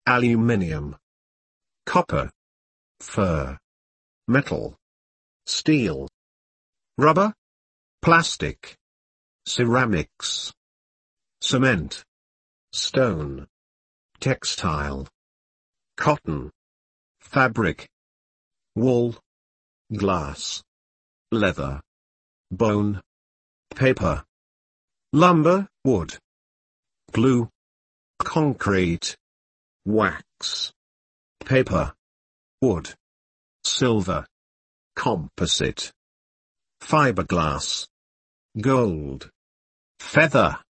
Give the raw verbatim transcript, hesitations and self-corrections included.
aluminium, copper, fur, metal, steel, rubber, plastic, ceramics, cement, stone, textile, cotton, fabric, wool, glass, leather, bone, paper, lumber, wood, glue, concrete, wax, paper, wood, silver, composite, fiberglass, gold, feather.